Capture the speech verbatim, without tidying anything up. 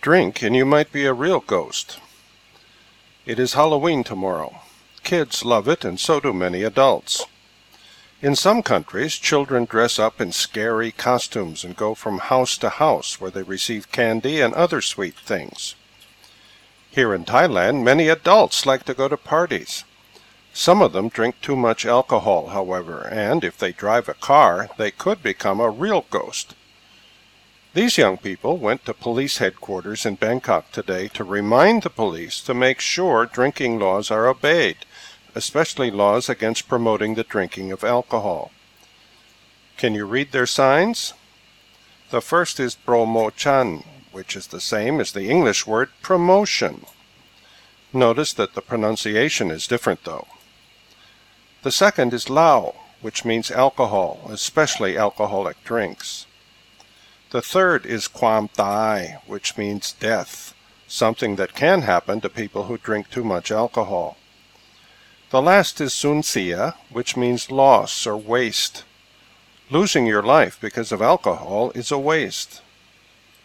drink and you might be a real ghost. It is Halloween tomorrow. Kids love it, and so do many adults. In some countries, children dress up in scary costumes and go from house to house where they receive candy and other sweet things. Here in Thailand, many adults like to go to parties. Some of them drink too much alcohol, however, and if they drive a car, they could become a real ghost. These young people went to police headquarters in Bangkok today to remind the police to make sure drinking laws are obeyed, especially laws against promoting the drinking of alcohol. Can you read their signs? The first is Promochan, which is the same as the English word promotion. Notice that the pronunciation is different though. The second is Lao, which means alcohol, especially alcoholic drinks. The third is Kwam Thai, which means death, something that can happen to people who drink too much alcohol. The last is Sunsia, which means loss or waste. Losing your life because of alcohol is a waste.